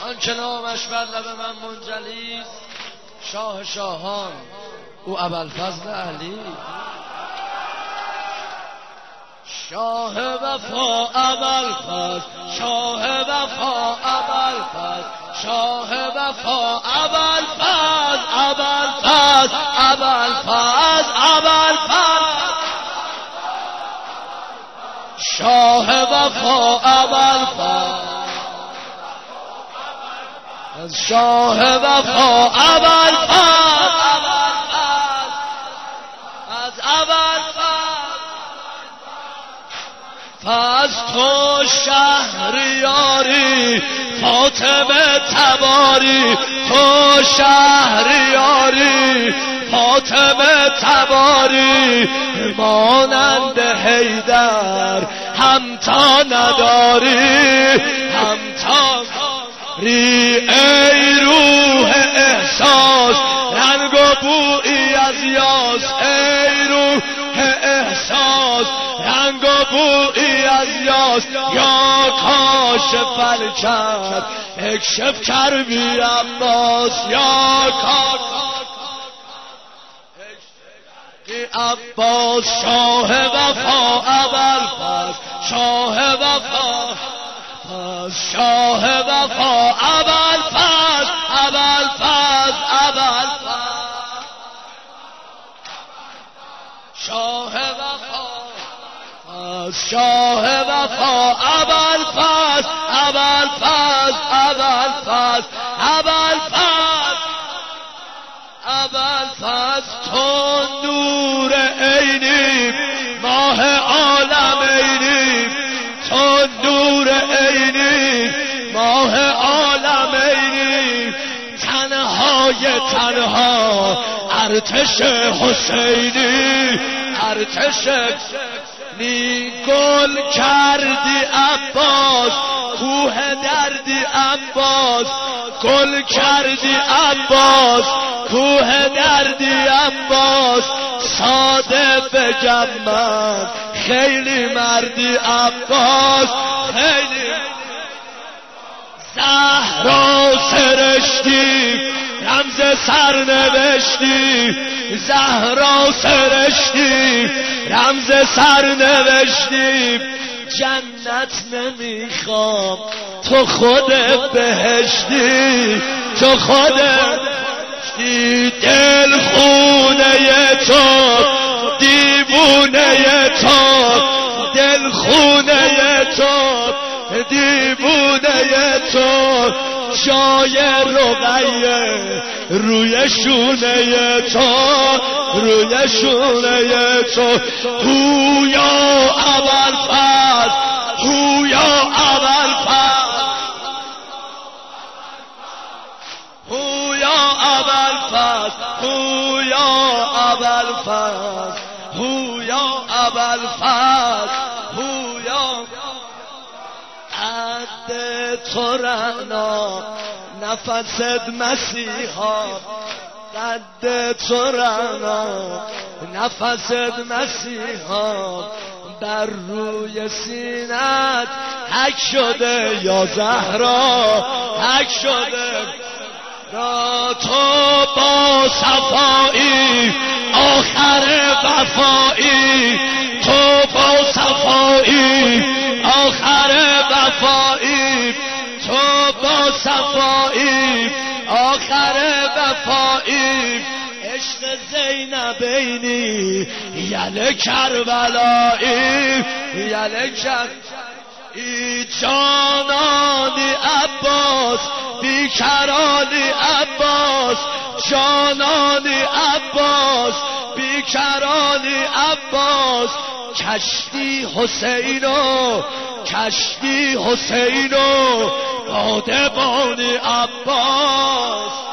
آنچه نامش بر لب من منجلی شاه شاهان او ابوالفضل علی. شاه وفا ابوالفضل، شاه وفا ابوالفضل، شاه وفا ابوالفضل، ابوالفضل، ابوالفضل، ابوالفضل، شاه وفا ابوالفضل، شاه وفا ابوالفضل، از ابوالفضل از تو شهریاری فاطمه تباری، تو شهریاری فاطمه تباری، مانند حیدر همتا نداری، همتا ری ای روح احساس رنگ و بویی از یاس، ای روح احساس رنگ و بویی از یاس، یا کاشف الکرب اکشف کربی عباس، یا کاشف عباس. شاه وفا ابوالفضل، شاه وفا، شاه وفا ابوالفضل، ابوالفضل، ابوالفضل، شاه وفا، شاه وفا ابوالفضل، ابوالفضل، ابوالفضل، ابوالفضل، ابوالفضل. تو نور عینی ماه عالم عینی، تو نور عینی ماه عالم عینی، تنهای تنها ارتش حسینی، ارتش نی گل کردی عباس، کوه دردی عباس، گل کردی عباس، کوه دردی عباس، ساده بگم من خیلی مردی عباس، خیلی زهرا سرشتی رمز سرنوشتی، زهرا سرشتی رمز سرنوشتی، جنت نمیخوام تو خود بهشتی، تو خود بهشتی، دل خونه تو دیوونه تو، دل خونه تو دیوونه تو، جای رقیه روی شونه تو، روی شونه تو، هویا ابوالفضل، هویا ابوالفضل، هویا ابوالفضل، هویا ابوالفضل، هویا ابوالفضل، هویا قد تو رعنا نفست مسیحا، قد تو رعنا نفست مسیحا، بر روی سینت حک شده یا زهرا، حک شده را تو با صفایی آخر وفایی، تو با صفایی آخر وفایی، تو با صفایی آخر وفایی، عشق زینبینی یل کربلایی، یل کربلایی، جانانی عباس بیکرانی عباس، جانانی عباس بیکرانی عباس، کشتی حسینو، کشتی حسینو بادبانی عباس.